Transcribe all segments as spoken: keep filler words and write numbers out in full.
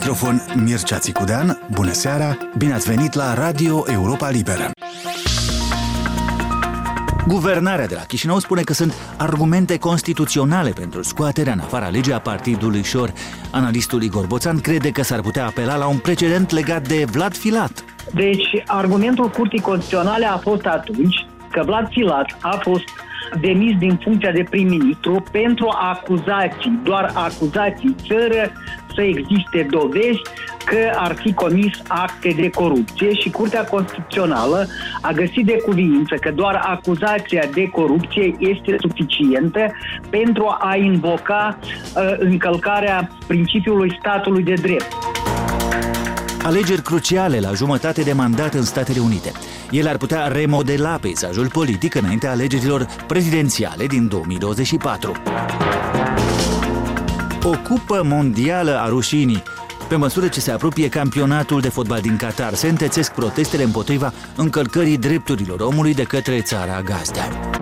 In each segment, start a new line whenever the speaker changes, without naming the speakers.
microfon Mircea Țicudean. Bună seara, bine ați venit la Radio Europa Liberă. Guvernarea de la Chișinău spune că sunt argumente constituționale pentru scoaterea în afara legii a partidului Șor. Analistul Igor Boțan crede că s-ar putea apela la un precedent legat de Vlad Filat.
Deci, argumentul Curții Constituționale a fost atunci că Vlad Filat a fost demis din funcția de prim-ministru pentru acuzații, doar acuzații, fără să existe dovezi că ar fi comis acte de corupție, și Curtea Constituțională a găsit de cuviință că doar acuzația de corupție este suficientă pentru a invoca uh, încălcarea principiului statului de drept.
Alegeri cruciale la jumătate de mandat în Statele Unite. Ele ar putea remodela peisajul politic înaintea alegerilor prezidențiale din două mii douăzeci și patru. O cupă mondială a rușinii. Pe măsură ce se apropie campionatul de fotbal din Qatar, se întețesc protestele împotriva încălcării drepturilor omului de către țara gazdă.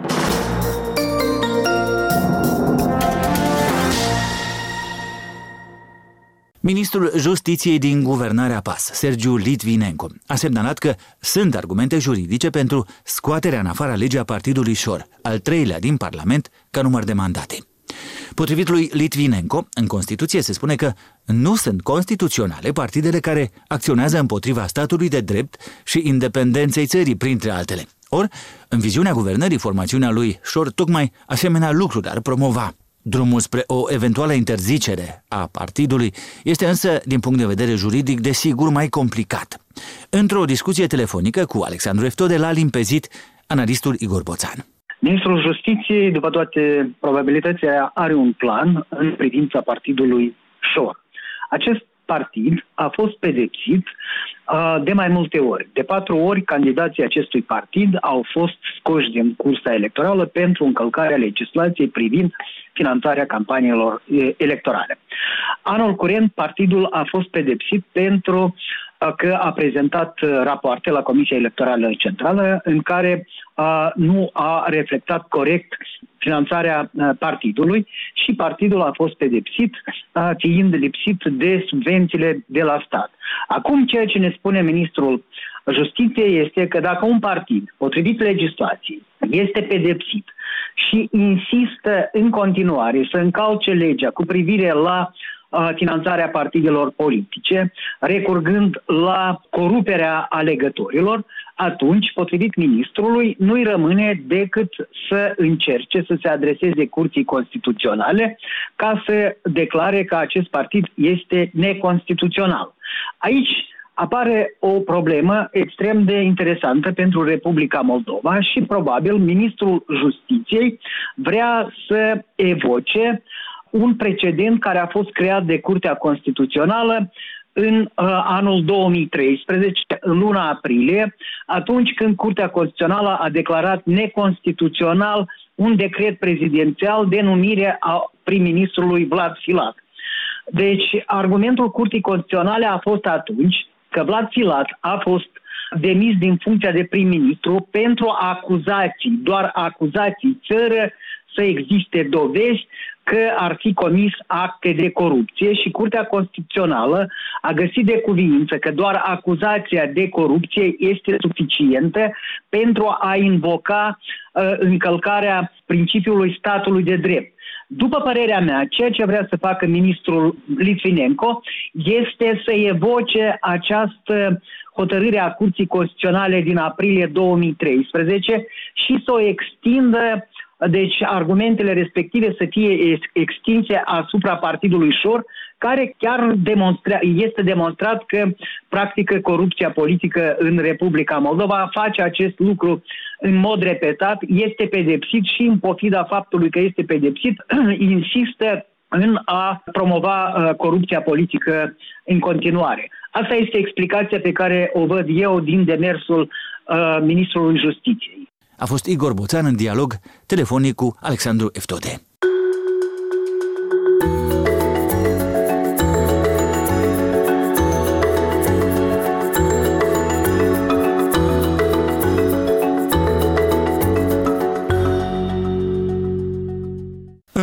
Ministrul Justiției din guvernarea P A S, Sergiu Litvinenko, a semnalat că sunt argumente juridice pentru scoaterea în afara legii a partidului Șor, al treilea din Parlament ca număr de mandate. Potrivit lui Litvinenko, în Constituție se spune că nu sunt constituționale partidele care acționează împotriva statului de drept și independenței țării, printre altele. Or, în viziunea guvernării, formațiunea lui Șor tocmai asemenea lucruri ar promova. Drumul spre o eventuală interzicere a partidului este însă, din punct de vedere juridic, desigur mai complicat. Într-o discuție telefonică cu Alexandru Eftode l-a limpezit analistul Igor Boțan.
Ministrul Justiției, după toate probabilitățile, are un plan în privința partidului Șor. Acest partid a fost pedepsit uh, de mai multe ori. De patru ori, candidații acestui partid au fost scoși din cursa electorală pentru încălcarea legislației privind finanțarea campaniilor electorale. Anul curent, partidul a fost pedepsit pentru că a prezentat rapoarte la Comisia Electorală Centrală în care uh, nu a reflectat corect finanțarea uh, partidului, și partidul a fost pedepsit uh, fiind lipsit de subvențiile de la stat. Acum, ceea ce ne spune Ministrul Justiției este că dacă un partid, potrivit legislației, este pedepsit și insistă în continuare să încalce legea cu privire la finanțarea partidelor politice, recurgând la coruperea alegătorilor, atunci, potrivit ministrului, nu-i rămâne decât să încerce să se adreseze Curții Constituționale ca să declare că acest partid este neconstituțional. Aici apare o problemă extrem de interesantă pentru Republica Moldova și probabil ministrul Justiției vrea să evoce un precedent care a fost creat de Curtea Constituțională în uh, anul două mii treisprezece, în luna aprilie, atunci când Curtea Constituțională a declarat neconstituțional un decret prezidențial de numire a prim-ministrului Vlad Filat. Deci, argumentul Curții Constituționale a fost atunci că Vlad Filat a fost demis din funcția de prim-ministru pentru acuzații, doar acuzații, fără să existe dovezi că ar fi comis acte de corupție, și Curtea Constituțională a găsit de cuviință că doar acuzația de corupție este suficientă pentru a invoca uh, încălcarea principiului statului de drept. După părerea mea, ceea ce vrea să facă ministrul Litvinenko este să evoce această hotărâre a Curții Constituționale din aprilie două mii treisprezece și să o extindă, deci argumentele respective să fie extinse asupra partidului Șor, care chiar demonstra, este demonstrat că practică corupția politică în Republica Moldova, face acest lucru în mod repetat, este pedepsit și, în pofida faptului că este pedepsit, insistă în a promova uh, corupția politică în continuare. Asta este explicația pe care o văd eu din demersul uh, Ministrului Justiției.
A fost Igor Boțan în dialog telefonic cu Alexandru Eftode.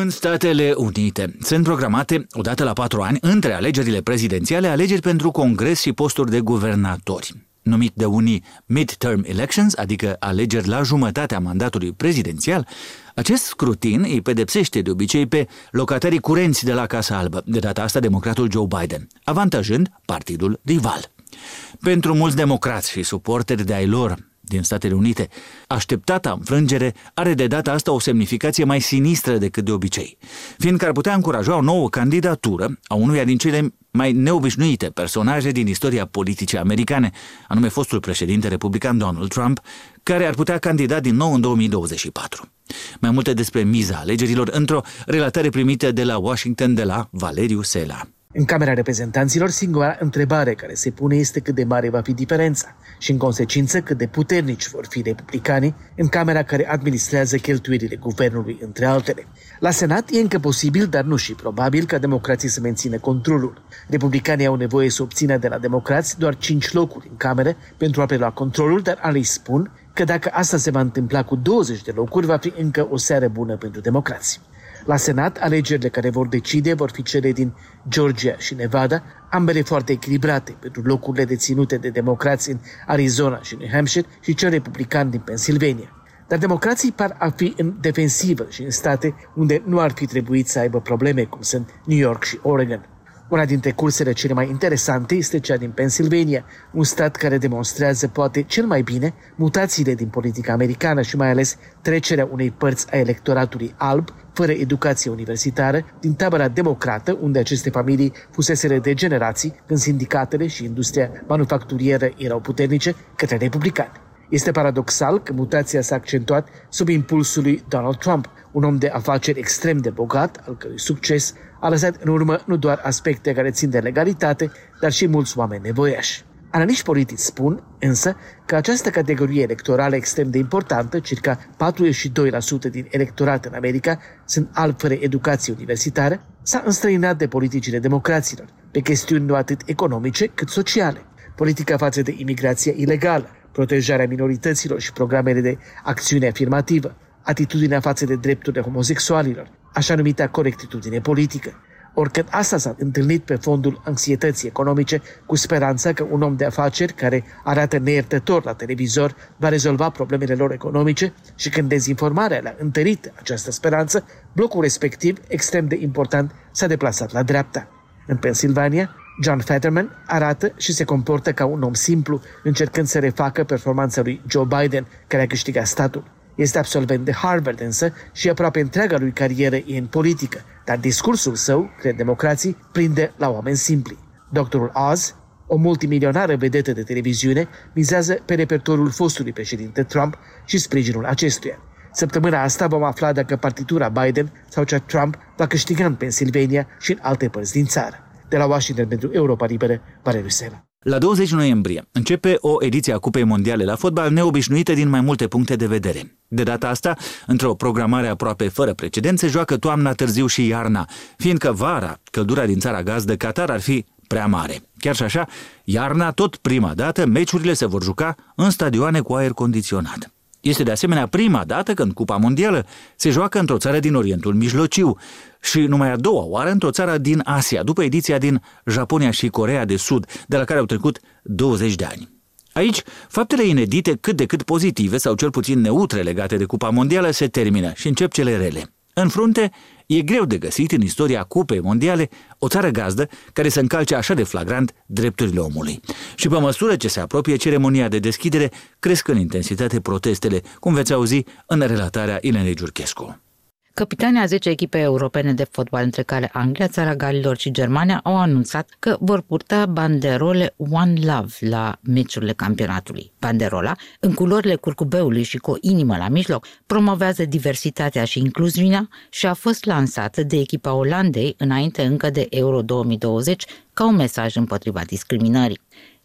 În Statele Unite sunt programate, odată la patru ani, între alegerile prezidențiale, alegeri pentru Congres și posturi de guvernatori. Numit de unii midterm elections, adică alegeri la jumătatea mandatului prezidențial, acest scrutin îi pedepsește de obicei pe locatarii curenți de la Casa Albă, de data asta democratul Joe Biden, avantajând partidul rival. Pentru mulți democrați și suporteri de ai lor din Statele Unite, așteptata înfrângere are de data asta o semnificație mai sinistră decât de obicei, fiindcă ar putea încuraja o nouă candidatură a unuia din cele mai neobișnuite personaje din istoria politicii americane, anume fostul președinte republican Donald Trump, care ar putea candida din nou în două mii douăzeci și patru. Mai multe despre miza alegerilor într-o relatare primită de la Washington de la Valeriu Sela.
În Camera Reprezentanților, singura întrebare care se pune este cât de mare va fi diferența și, în consecință, cât de puternici vor fi republicanii în Camera care administrează cheltuielile guvernului, între altele. La Senat e încă posibil, dar nu și probabil, ca democrații să mențină controlul. Republicanii au nevoie să obțină de la democrați doar cinci locuri în Camere pentru a prelua controlul, dar alei spun că dacă asta se va întâmpla cu douăzeci de locuri, va fi încă o seară bună pentru democrați. La Senat, alegerile care vor decide vor fi cele din Georgia și Nevada, ambele foarte echilibrate pentru locurile deținute de democrați în Arizona și New Hampshire și cel republican din Pennsylvania. Dar democrații par a fi în defensivă și în state unde nu ar fi trebuit să aibă probleme, cum sunt New York și Oregon. Una dintre cursele cele mai interesante este cea din Pennsylvania, un stat care demonstrează poate cel mai bine mutațiile din politica americană și mai ales trecerea unei părți a electoratului alb, fără educație universitară, din tabăra democrată, unde aceste familii fuseseră de generații, când sindicatele și industria manufacturieră erau puternice, către republicani. Este paradoxal că mutația s-a accentuat sub impulsul lui Donald Trump, un om de afaceri extrem de bogat, al cărui succes a lăsat în urmă nu doar aspecte care țin de legalitate, dar și mulți oameni nevoiași. Analiști politici spun, însă, că această categorie electorală extrem de importantă, circa patruzeci și doi la sută din electorat în America, sunt albi fără educație universitară, s-a înstrăinat de politicile democraților, pe chestiuni nu atât economice cât sociale. Politica față de imigrația ilegală, protejarea minorităților și programele de acțiune afirmativă, atitudinea față de drepturile homosexualilor, așa numita corectitudine politică. Oricând asta s-a întâlnit pe fondul anxietății economice, cu speranța că un om de afaceri care arată neiertător la televizor va rezolva problemele lor economice și când dezinformarea le-a întărit această speranță, blocul respectiv, extrem de important, s-a deplasat la dreapta. În Pennsylvania, John Fetterman arată și se comportă ca un om simplu, încercând să refacă performanța lui Joe Biden, care a câștigat statul. Este absolvent de Harvard însă și aproape întreaga lui carieră e în politică, dar discursul său, cred democrații, prinde la oameni simpli. doctorul Oz, o multimilionară vedetă de televiziune, mizează pe repertoriul fostului președinte Trump și sprijinul acestuia. Săptămâna asta vom afla dacă partitura Biden sau cea Trump va câștiga în Pennsylvania și în alte părți din țară. De la Washington pentru Europa Liberă, Valeriu Sela.
La douăzeci noiembrie începe o ediție a Cupei Mondiale la fotbal neobișnuită din mai multe puncte de vedere. De data asta, într-o programare aproape fără precedent, se joacă toamna târziu și iarna, fiindcă vara, căldura din țara gazdă Qatar ar fi prea mare. Chiar și așa, iarna, tot prima dată, meciurile se vor juca în stadioane cu aer condiționat. Este de asemenea prima dată când Cupa Mondială se joacă într-o țară din Orientul Mijlociu și numai a doua oară într-o țară din Asia, după ediția din Japonia și Coreea de Sud, de la care au trecut douăzeci de ani. Aici, faptele inedite, cât de cât pozitive sau cel puțin neutre legate de Cupa Mondială se termină și încep cele rele. În frunte, e greu de găsit în istoria Cupei Mondiale o țară gazdă care să încalce așa de flagrant drepturile omului. Și pe măsură ce se apropie ceremonia de deschidere, cresc în intensitate protestele, cum veți auzi în relatarea Ilenei Giurchescu.
Capitanii a zece echipe europene de fotbal, între care Anglia, Țara Galilor și Germania, au anunțat că vor purta banderole One Love la meciurile campionatului. Banderola, în culorile curcubeului și cu o inimă la mijloc, promovează diversitatea și incluziunea și a fost lansată de echipa Olandei înainte încă de Euro două mii douăzeci ca un mesaj împotriva discriminării.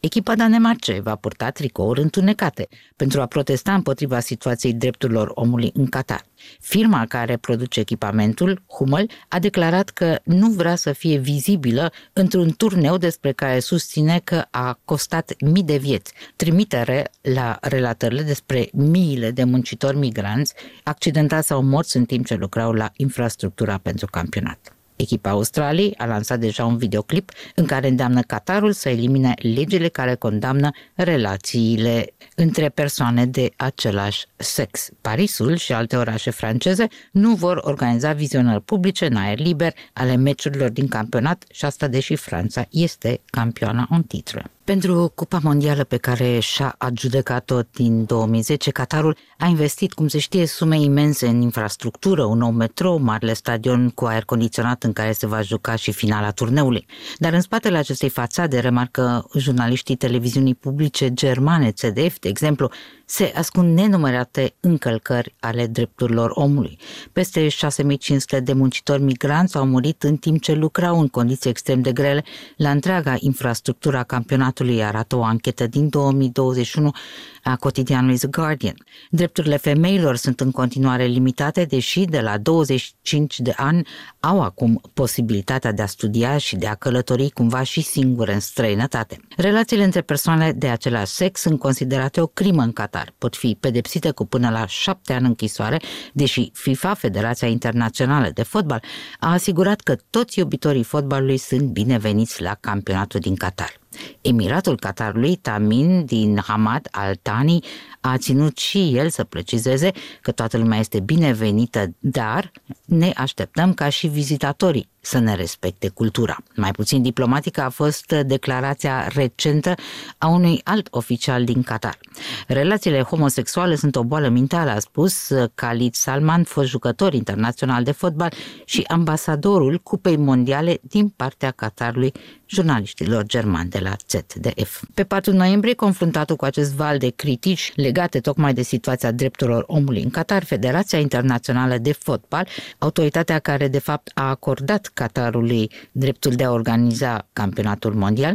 Echipa danemarce va purta tricouri întunecate pentru a protesta împotriva situației drepturilor omului în Qatar. Firma care produce echipamentul, Hummel, a declarat că nu vrea să fie vizibilă într-un turneu despre care susține că a costat mii de vieți, trimitere la relatările despre miile de muncitori migranți accidentați sau morți în timp ce lucrau la infrastructura pentru campionat. Echipa Australiei a lansat deja un videoclip în care îndeamnă Qatarul să elimine legile care condamnă relațiile între persoane de același sex. Parisul și alte orașe franceze nu vor organiza vizionări publice în aer liber ale meciurilor din campionat și asta deși Franța este campioana în titră. Pentru Cupa Mondială pe care și-a adjudecat-o din două mii zece, Qatarul a investit, cum se știe, sume imense în infrastructură, un nou metrou, marele stadion cu aer condiționat în care se va juca și finala turneului. Dar în spatele acestei fațade, remarcă jurnaliștii televiziunii publice germane, C D F, de exemplu, se ascund nenumărate încălcări ale drepturilor omului. Peste șase mii cinci sute de muncitori migranți au murit în timp ce lucrau în condiții extrem de grele la întreaga infrastructură a campionatului, arată o anchetă din două mii douăzeci și unu a cotidianului The Guardian. Drepturile femeilor sunt în continuare limitate, deși de la douăzeci și cinci de ani au acum posibilitatea de a studia și de a călători cumva și singure în străinătate. Relațiile între persoane de același sex sunt considerate o crimă în Qatar. Pot fi pedepsite cu până la șapte ani închisoare, deși FIFA, Federația Internațională de Fotbal, a asigurat că toți iubitorii fotbalului sunt bineveniți la campionatul din Qatar. Emiratul Qatarului, Tamim din Hamad Al Thani, a ținut și el să precizeze că toată lumea este binevenită, dar ne așteptăm ca și vizitatorii să ne respecte cultura. Mai puțin diplomatică a fost declarația recentă a unui alt oficial din Qatar. Relațiile homosexuale sunt o boală mentală, a spus Khalid Salman, fost jucător internațional de fotbal și ambasadorul Cupei Mondiale din partea Qatarului jurnaliștilor germani de la Z D F. Pe patru noiembrie, confruntatul cu acest val de critici legate tocmai de situația drepturilor omului în Qatar, Federația Internațională de Fotbal, autoritatea care de fapt a acordat Qatarului dreptul de a organiza campionatul mondial,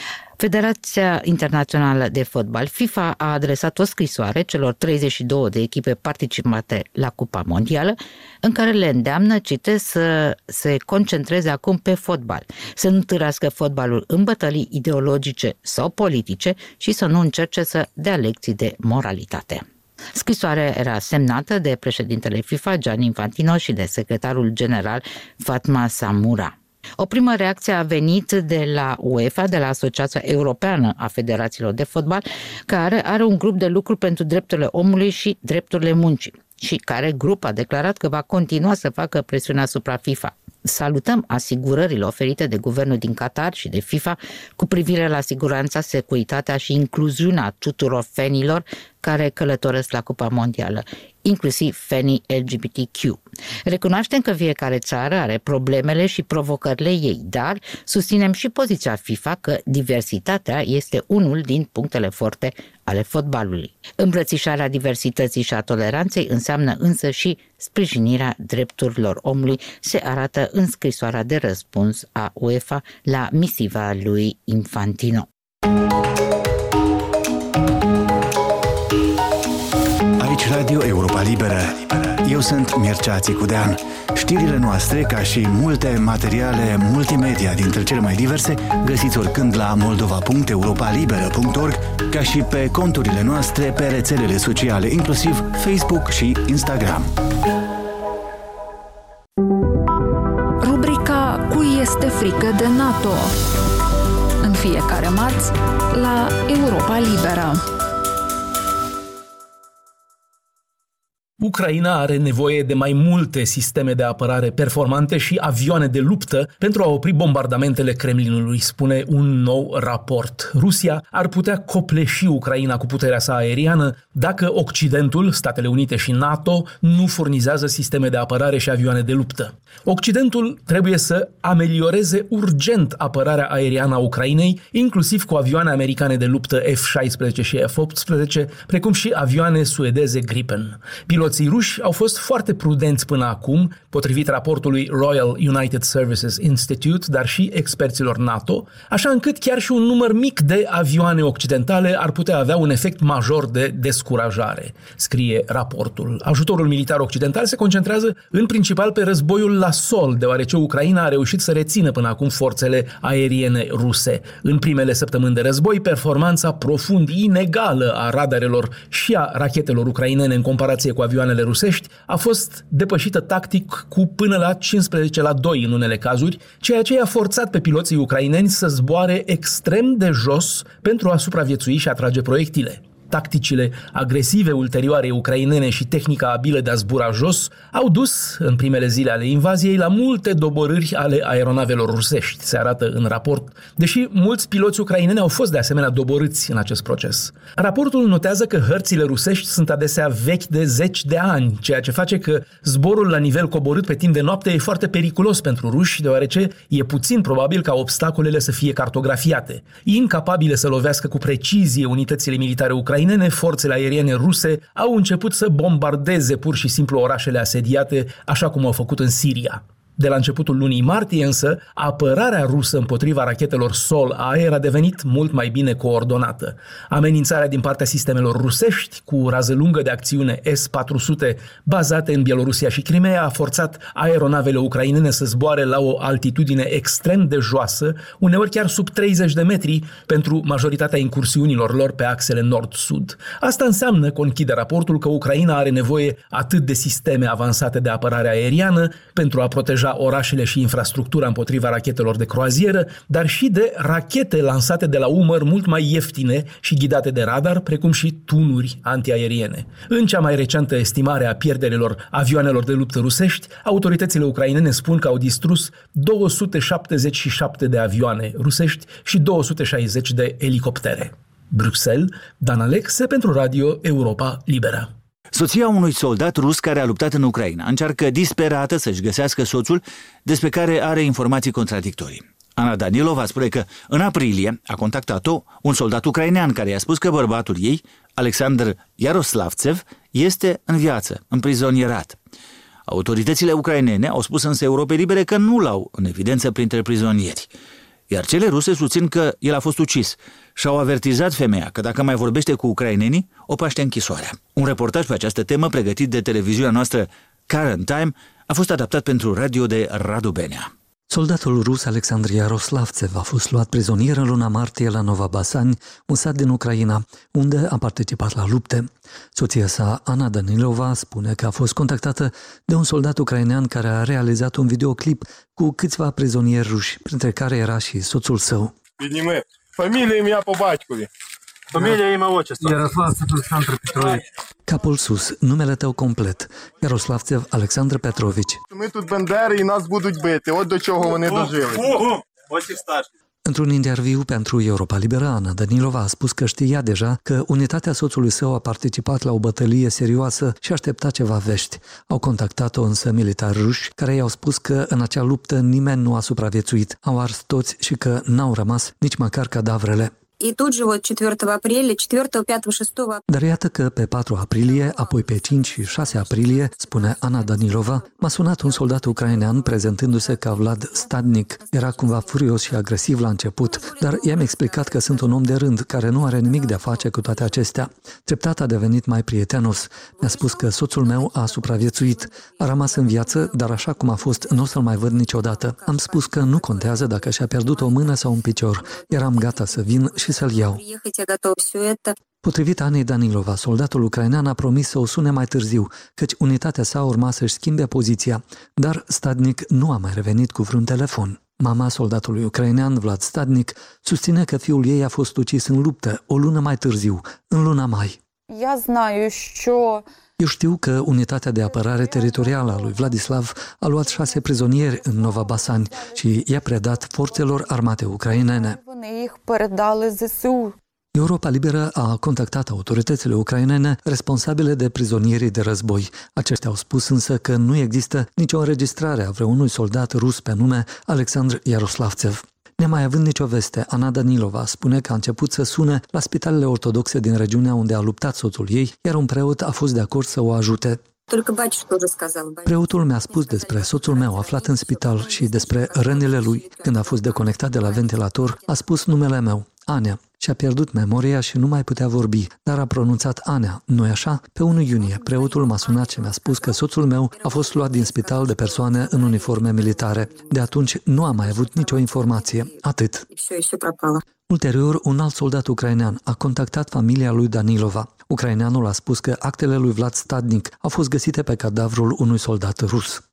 Federația Internațională de Fotbal, FIFA, a adresat o scrisoare celor treizeci și două de echipe participate la Cupa Mondială, în care le îndeamnă, citesc, să se concentreze acum pe fotbal, să nu târască fotbalul în bătălii ideologice sau politice și să nu încerce să dea lecții de moralitate. Scrisoarea era semnată de președintele FIFA, Gianni Infantino, și de secretarul general Fatma Samura. O primă reacție a venit de la UEFA, de la Asociația Europeană a Federațiilor de Fotbal, care are un grup de lucru pentru drepturile omului și drepturile muncii și care grup a declarat că va continua să facă presiune asupra FIFA. Salutăm asigurările oferite de guvernul din Qatar și de FIFA cu privire la siguranța, securitatea și incluziunea tuturor fanilor care călătoresc la Cupa Mondială, inclusiv fanii L G B T Q. Recunoaștem că fiecare țară are problemele și provocările ei, dar susținem și poziția FIFA că diversitatea este unul din punctele forte ale fotbalului. Îmbrățișarea diversității și a toleranței înseamnă însă și sprijinirea drepturilor omului, se arată în scrisoarea de răspuns a UEFA la misiva lui Infantino.
Aici Radio Europa Liberă. Eu sunt Mircea Țicudean. Știrile noastre, ca și multe materiale multimedia dintre cele mai diverse, găsiți oricând la moldova punct europa liberă punct org, ca și pe conturile noastre pe rețelele sociale, inclusiv Facebook și Instagram.
Rubrica Cui este frică de NATO? În fiecare marți la Europa Liberă.
Ucraina are nevoie de mai multe sisteme de apărare performante și avioane de luptă pentru a opri bombardamentele Kremlinului, spune un nou raport. Rusia ar putea copleși Ucraina cu puterea sa aeriană dacă Occidentul, Statele Unite și NATO nu furnizează sisteme de apărare și avioane de luptă. Occidentul trebuie să amelioreze urgent apărarea aeriană a Ucrainei, inclusiv cu avioane americane de luptă F șaisprezece și F optsprezece, precum și avioane suedeze Gripen. Piloții piloții ruși au fost foarte prudenți până acum, potrivit raportului Royal United Services Institute, dar și experților NATO, așa încât chiar și un număr mic de avioane occidentale ar putea avea un efect major de descurajare, scrie raportul. Ajutorul militar occidental se concentrează în principal pe războiul la sol, deoarece Ucraina a reușit să rețină până acum forțele aeriene ruse. În primele săptămâni de război, performanța profund inegală a radarelor și a rachetelor ucrainene în comparație cu avioanele rusești a fost depășită tactic cu până la cincisprezece la doi în unele cazuri, ceea ce i-a forțat pe piloții ucraineni să zboare extrem de jos pentru a supraviețui și a trage proiectile. Tacticile agresive ulterioare ucrainene și tehnica abilă de a zbura jos au dus, în primele zile ale invaziei, la multe doborâri ale aeronavelor rusești, se arată în raport, deși mulți piloți ucraineni au fost de asemenea doborâți în acest proces. Raportul notează că hărțile rusești sunt adesea vechi de zeci de ani, ceea ce face că zborul la nivel coborât pe timp de noapte e foarte periculos pentru ruși, deoarece e puțin probabil ca obstacolele să fie cartografiate. Incapabile să lovească cu precizie unitățile militare ucrainene, forțele aeriene ruse au început să bombardeze pur și simplu orașele asediate, așa cum au făcut în Siria. De la începutul lunii martie însă, apărarea rusă împotriva rachetelor sol-aer a devenit mult mai bine coordonată. Amenințarea din partea sistemelor rusești, cu rază lungă de acțiune S patru sute bazate în Bielorusia și Crimea, a forțat aeronavele ucrainene să zboare la o altitudine extrem de joasă, uneori chiar sub treizeci de metri, pentru majoritatea incursiunilor lor pe axele nord-sud. Asta înseamnă, conchide raportul, că Ucraina are nevoie atât de sisteme avansate de apărare aeriană pentru a proteja orașele și infrastructura împotriva rachetelor de croazieră, dar și de rachete lansate de la umăr mult mai ieftine și ghidate de radar, precum și tunuri antiaeriene. În cea mai recentă estimare a pierderilor avioanelor de luptă rusești, autoritățile ucrainene spun că au distrus două sute șaptezeci și șapte de avioane rusești și două sute șaizeci de elicoptere. Bruxelles, Dan Alexe pentru Radio Europa Liberă.
Soția unui soldat rus care a luptat în Ucraina încearcă disperată să-și găsească soțul, despre care are informații contradictorii. Ana Danilova spune că în aprilie a contactat-o un soldat ucrainean care i-a spus că bărbatul ei, Alexandr Yaroslavtsev, este în viață, împrizonierat. Autoritățile ucrainene au spus însă Europei Libere că nu l-au în evidență printre prizonieri. Iar cele ruse susțin că el a fost ucis și au avertizat femeia că dacă mai vorbește cu ucrainenii, o paște închisoarea. Un reportaj pe această temă pregătit de televiziunea noastră Current Time a fost adaptat pentru radio de Radu Benea.
Soldatul rus Alexandr Yaroslavtsev a fost luat prizonier în luna martie la Nova Basani, un sat din Ucraina, unde a participat la lupte. Soția sa, Ana Danilova, spune că a fost contactată de un soldat ucrainean care a realizat un videoclip cu câțiva prizonieri ruși, printre care era și soțul său.
Familia mea pe batcului. Familia, imя, отчество.
Yaroslavtsev Alexandru Petrovici. Capul sus, numele tău complet. Yaroslavtsev Alexandru Petrovici.
Ми тут бандери і нас будуть бити. От до чого вони дожили. Ось їх старші.
Într-un interviu pentru Europa Liberă, Ana Danilova a spus că știa deja că unitatea soțului său a participat la o bătălie serioasă și aștepta ceva vești. Au contactat-o însă militari ruși care i-au spus că în acea luptă nimeni nu a supraviețuit, au ars toți și că n-au rămas nici măcar cadavrele.
И тут же вот четвёртого апреля, четвёртого, пятого, шестого.
Dar iată că pe patru aprilie, apoi pe cinci și șase aprilie, spune Ana Danilova, m-a sunat un soldat ucrainean prezentându-se ca Vlad Stadnik. Era cumva furios și agresiv la început, dar i-am explicat că sunt un om de rând care nu are nimic de a face cu toate acestea. Treptat a devenit mai prietenos. Mi-a spus că soțul meu a supraviețuit. A rămas în viață, dar așa cum a fost, nu o să-l mai văd niciodată. Am spus că nu contează dacă și-a pierdut o mână sau un picior. Eram gata să vin și să-l iau. Potrivit Anei Danilova, soldatul ucrainean a promis să o sune mai târziu, căci unitatea sa urma să-și schimbe poziția, dar Stadnik nu a mai revenit cu vreun telefon. Mama soldatului ucrainean, Vlad Stadnik, susține că fiul ei a fost ucis în luptă o lună mai târziu, în luna mai. Eu știu că unitatea de apărare teritorială a lui Vladislav a luat șase prizonieri în Nova Basani și i-a predat forțelor armate ucrainene. Europa Liberă a contactat autoritățile ucrainene responsabile de prizonierii de război. Aceștia au spus însă că nu există nicio înregistrare a vreunui soldat rus pe nume Alexandr Yaroslavtsev. Nemai având nicio veste, Ana Danilova spune că a început să sune la spitalele ortodoxe din regiunea unde a luptat soțul ei, iar un preot a fost de acord să o ajute. Preotul mi-a spus despre soțul meu aflat în spital și despre rănile lui. Când a fost deconectat de la ventilator, a spus numele meu, Anea. Și-a pierdut memoria și nu mai putea vorbi, dar a pronunțat Anea, nu-i așa? Pe unu iunie, preotul m-a sunat și mi-a spus că soțul meu a fost luat din spital de persoane în uniforme militare. De atunci nu am mai avut nicio informație. Atât. Ulterior, un alt soldat ucrainean a contactat familia lui Danilova. Ucraineanul a spus că actele lui Vlad Stadnik au fost găsite pe cadavrul unui soldat rus.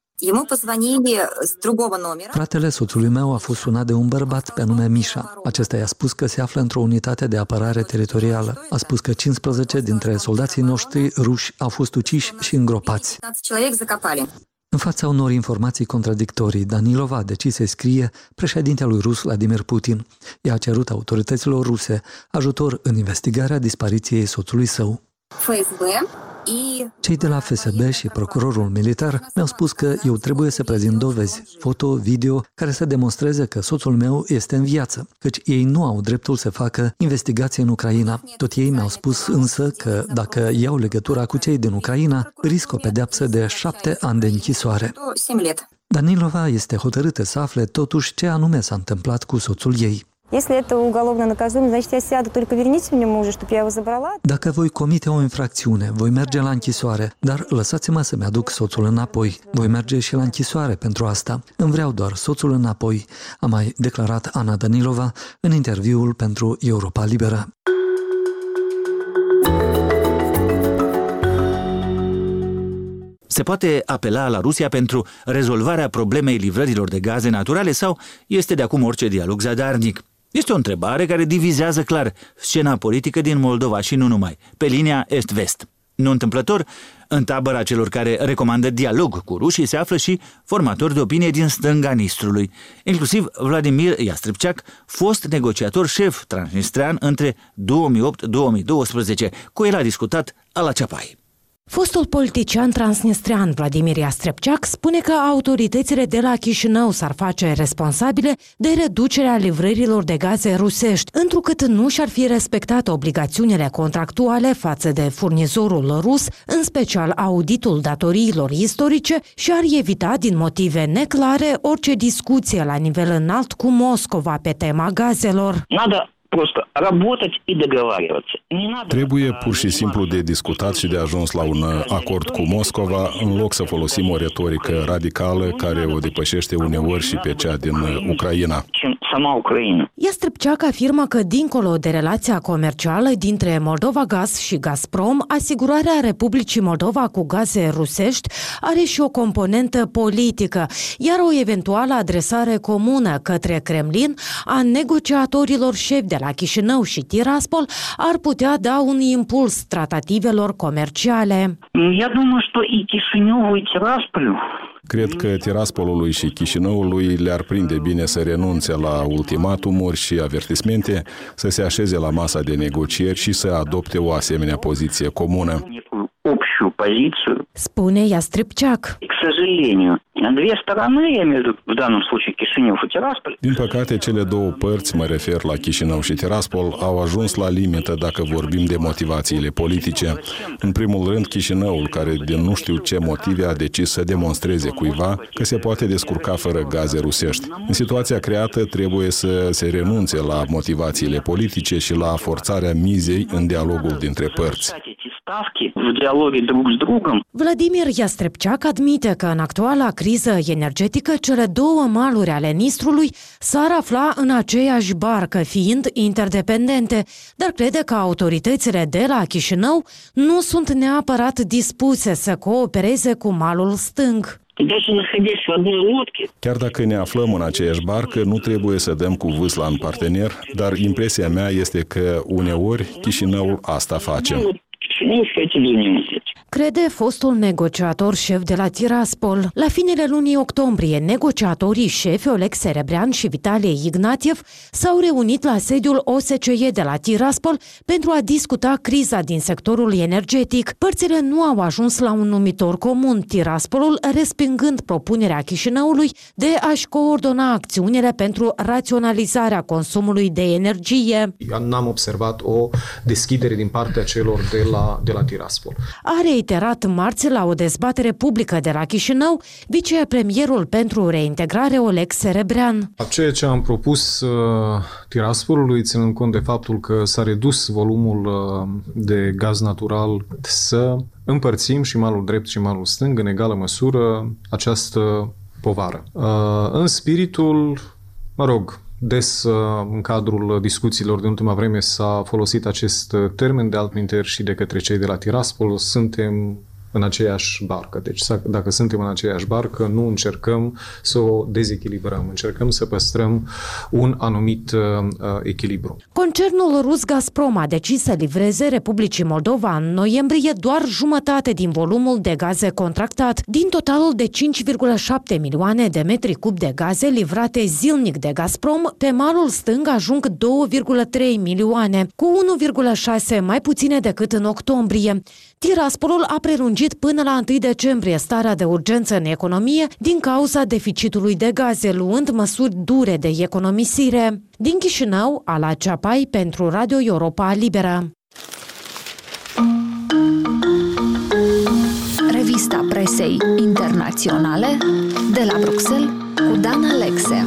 Fratele soțului meu a fost sunat de un bărbat pe nume Mișa. Acesta i-a spus că se află într-o unitate de apărare teritorială. A spus că cincisprezece dintre soldații noștri ruși au fost uciși și îngropați. În fața unor informații contradictorii, Danilova a decis să scrie președintelui rus Vladimir Putin. I-a cerut autorităților ruse ajutor în investigarea dispariției soțului său. Cei de la F S B și procurorul militar mi-au spus că eu trebuie să prezint dovezi, foto, video, care să demonstreze că soțul meu este în viață, căci ei nu au dreptul să facă investigații în Ucraina. Tot ei mi-au spus însă că dacă iau legătura cu cei din Ucraina, risc o pedeapsă de șapte ani de închisoare. Danilova este hotărâtă să afle totuși ce anume s-a întâmplat cu soțul ei. Dacă voi comite o infracțiune, voi merge la închisoare, dar lăsați-mă să-mi aduc soțul înapoi. Voi merge și la închisoare pentru asta. Îmi vreau doar soțul înapoi, a mai declarat Ana Danilova în interviul pentru Europa Liberă.
Se poate apela la Rusia pentru rezolvarea problemei livrărilor de gaze naturale sau este de acum orice dialog zadarnic? Este o întrebare care divizează clar scena politică din Moldova și nu numai, pe linia est-vest. Nu întâmplător, în tabăra celor care recomandă dialog cu rușii se află și formatori de opinie din stânga Nistrului, inclusiv Vladimir Yastrepchak, fost negociator șef transnistrean între două mii opt - două mii doisprezece. Cu el a discutat Ala Ceapai.
Fostul politician transnistrean Vladimir Yastrepchak spune că autoritățile de la Chișinău s-ar face responsabile de reducerea livrărilor de gaze rusești, întrucât nu și-ar fi respectat obligațiunile contractuale față de furnizorul rus, în special auditul datoriilor istorice, și ar evita din motive neclare orice discuție la nivel înalt cu Moscova pe tema gazelor.
Trebuie pur și simplu de discutat și de ajuns la un acord cu Moscova, în loc să folosim o retorică radicală care o depășește uneori și pe cea din Ucraina.
Yastrepchak afirmă că, dincolo de relația comercială dintre Moldova Gaz și Gazprom, asigurarea Republicii Moldova cu gaze rusești are și o componentă politică, iar o eventuală adresare comună către Kremlin a negociatorilor șefi de la Chișinău și Tiraspol ar putea da un impuls tratativelor comerciale.
Cred că Tiraspolului și Chișinăului le-ar prinde bine să renunțe la ultimatumuri și avertismente, să se așeze la masa de negocieri și să adopte o asemenea poziție comună.
Spune Yastrepchak.
Din păcate, cele două părți, mă refer la Chișinău și Tiraspol, au ajuns la limită dacă vorbim de motivațiile politice. În primul rând, Chișinăul, care din nu știu ce motive a decis să demonstreze cuiva că se poate descurca fără gaze rusești. În situația creată trebuie să se renunțe la motivațiile politice și la forțarea mizei în dialogul dintre părți.
Vladimir Yastrepchak admite că în actuala criză energetică cele două maluri ale Nistrului s-ar afla în aceeași barcă, fiind interdependente, dar crede că autoritățile de la Chișinău nu sunt neapărat dispuse să coopereze cu malul stâng.
Chiar dacă ne aflăm în aceeași barcă, nu trebuie să dăm cu vâsla în partener, dar impresia mea este că uneori Chișinăul asta face.
Crede fostul negociator șef de la Tiraspol. La finele lunii octombrie, negociatorii șefi Oleg Serebrean și Vitalie Ignatiev s-au reunit la sediul O S C E de la Tiraspol pentru a discuta criza din sectorul energetic. Părțile nu au ajuns la un numitor comun, Tiraspolul respingând propunerea Chișinăului de a-și coordona acțiunile pentru raționalizarea consumului de energie.
N-am observat o deschidere din partea celor de la la, de la Tiraspol.
A reiterat marți la o dezbatere publică de la Chișinău vicepremierul pentru reintegrare Oleg Serebrean.
Ceea ce am propus uh, Tiraspolului, ținând cont de faptul că s-a redus volumul uh, de gaz natural, să împărțim și malul drept și malul stâng în egală măsură această povară. Uh, în spiritul, mă rog, des în cadrul discuțiilor din ultima vreme s-a folosit acest termen de altminteri și de către cei de la Tiraspol. Suntem în aceeași barcă. Deci dacă suntem în aceeași barcă, nu încercăm să o dezechilibrăm, încercăm să păstrăm un anumit uh, echilibru.
Concernul rus Gazprom a decis să livreze Republicii Moldova în noiembrie doar jumătate din volumul de gaze contractat, din totalul de cinci virgulă șapte milioane de metri cub de gaze livrate zilnic de Gazprom, pe malul stâng ajung două virgulă trei milioane, cu unu virgulă șase mai puține decât în octombrie. Tiraspolul a prelungit până la întâi decembrie starea de urgență în economie din cauza deficitului de gaze, luând măsuri dure de economisire. Din Chișinău, Ala Ceapai pentru Radio Europa Liberă.
Revista presei internaționale de la Bruxelles cu Dan Alexe.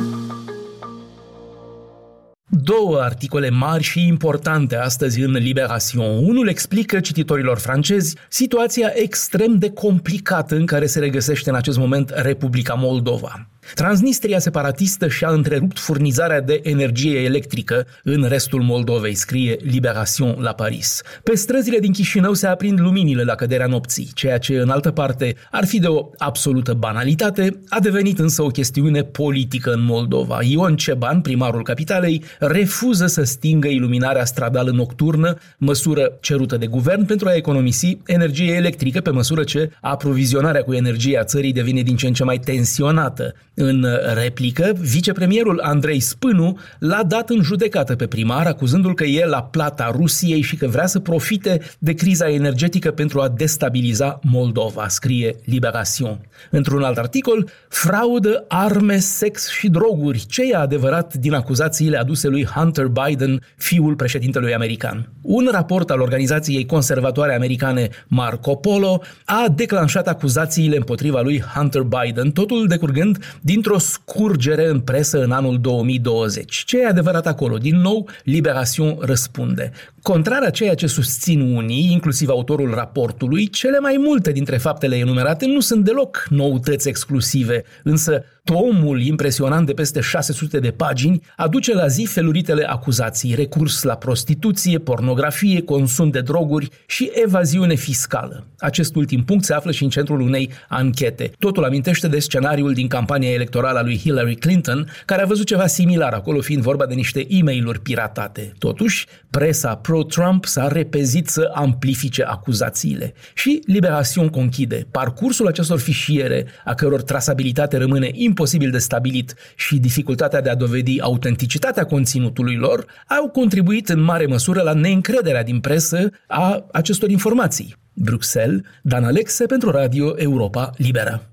Două articole mari și importante astăzi în Libération. Unul explică cititorilor francezi situația extrem de complicată în care se regăsește în acest moment Republica Moldova. Transnistria separatistă și-a întrerupt furnizarea de energie electrică în restul Moldovei, scrie Libération la Paris. Pe străzile din Chișinău se aprind luminile la căderea nopții, ceea ce în altă parte ar fi de o absolută banalitate, a devenit însă o chestiune politică în Moldova. Ion Ceban, primarul capitalei, refuză să stingă iluminarea stradală nocturnă, măsură cerută de guvern pentru a economisi energie electrică pe măsură ce aprovizionarea cu energie a țării devine din ce în ce mai tensionată. În replică, vicepremierul Andrei Spânu l-a dat în judecată pe primar, acuzându-l că e la plata Rusiei și că vrea să profite de criza energetică pentru a destabiliza Moldova, scrie Libération. Într-un alt articol, fraudă, arme, sex și droguri. Ce e adevărat din acuzațiile aduse lui Hunter Biden, fiul președintelui american? Un raport al organizației conservatoare americane Marco Polo a declanșat acuzațiile împotriva lui Hunter Biden, totul decurgând dintr-o scurgere în presă în anul două mii douăzeci. Ce e adevărat acolo? Din nou, Libération răspunde. Contrar a ceea ce susțin unii, inclusiv autorul raportului, cele mai multe dintre faptele enumerate nu sunt deloc noutăți exclusive, însă tomul impresionant de peste șase sute de pagini aduce la zi feluritele acuzații, recurs la prostituție, pornografie, consum de droguri și evaziune fiscală. Acest ultim punct se află și în centrul unei anchete. Totul amintește de scenariul din campania electorală a lui Hillary Clinton, care a văzut ceva similar, acolo fiind vorba de niște e-mail-uri piratate. Totuși, presa pro-Trump s-a repezit să amplifice acuzațiile. Și Libération conchide. Parcursul acestor fișiere, a căror trasabilitate rămâne imposibil de stabilit și dificultatea de a dovedi autenticitatea conținutului lor, au contribuit în mare măsură la neîncrederea din presă a acestor informații. Bruxelles, Dan Alexe pentru Radio Europa Liberă.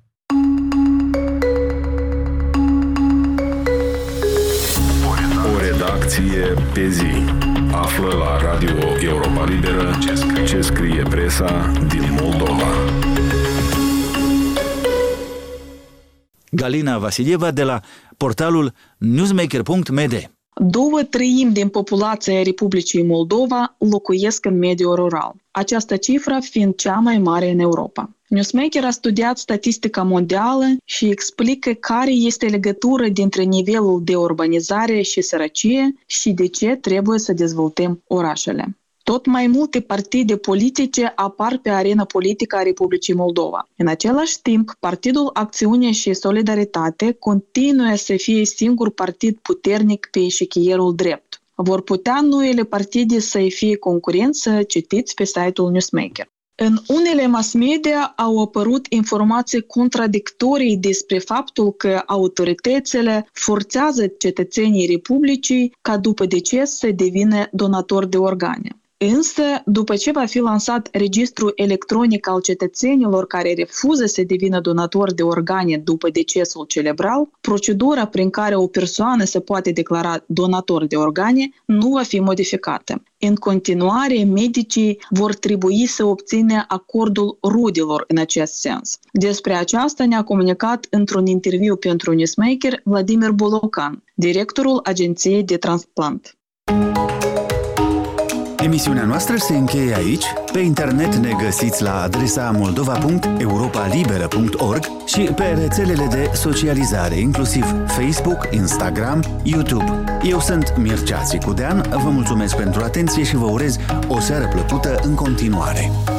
O redacție pe zi. Află la Radio Europa Liberă ce scrie presa din Moldova.
Galina Vasilieva de la portalul newsmaker punct m d.
Două treimi din populația Republicii Moldova locuiesc în mediul rural, această cifră fiind cea mai mare în Europa. Newsmaker a studiat statistica mondială și explică care este legătura dintre nivelul de urbanizare și sărăcie și de ce trebuie să dezvoltăm orașele. Tot mai multe partide politice apar pe arena politică a Republicii Moldova. În același timp, Partidul Acțiune și Solidaritate continuă să fie singur partid puternic pe eșichierul drept. Vor putea noile partide să-i fie concurență, citiți pe site-ul Newsmaker. În unele mass media au apărut informații contradictorii despre faptul că autoritățile forțează cetățenii Republicii ca după deces să devină donatori de organe. Însă, după ce va fi lansat registrul electronic al cetățenilor care refuză să devină donatori de organe după decesul cerebral, procedura prin care o persoană se poate declara donator de organe nu va fi modificată. În continuare, medicii vor trebui să obțină acordul rudelor în acest sens. Despre aceasta ne-a comunicat într-un interviu pentru Newsmaker Vladimir Bolocan, directorul Agenției de Transplant.
Emisiunea noastră se încheie aici. Pe internet ne găsiți la adresa moldova punct europa liberă punct org și pe rețelele de socializare, inclusiv Facebook, Instagram, YouTube. Eu sunt Mircea Țicudean, vă mulțumesc pentru atenție și vă urez o seară plăcută în continuare.